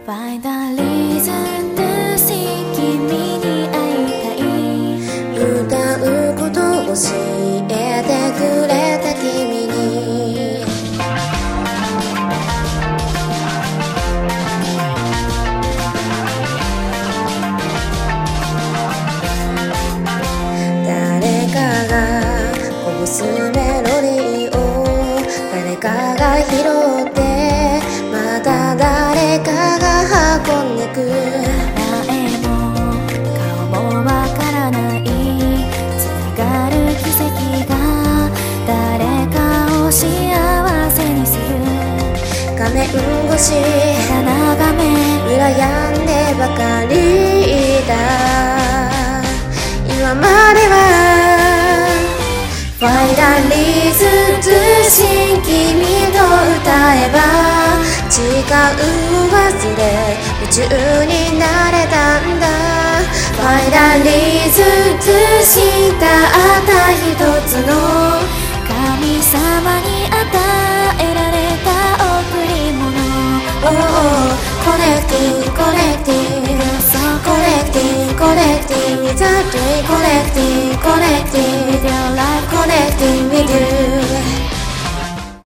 ファイナリーズとし君に会いたい。 歌うことを教えてくれた君に誰かがこぼすメロディーを誰かが拾ってまた誰かが運んでく。 名も顔もわからないつながる奇跡が誰かを幸せにする。 画面越し眺め羨んでばかりだ。今まではファイナリーズ通信君と歌えば時間を忘れ夢中になれたんだ。ファイナリーズ通信たった一つの神様に与えられた贈り物。 コネクティングコネクティングコネクティングコネクティング Exactly コネクティングコネクティング With your life connecting with you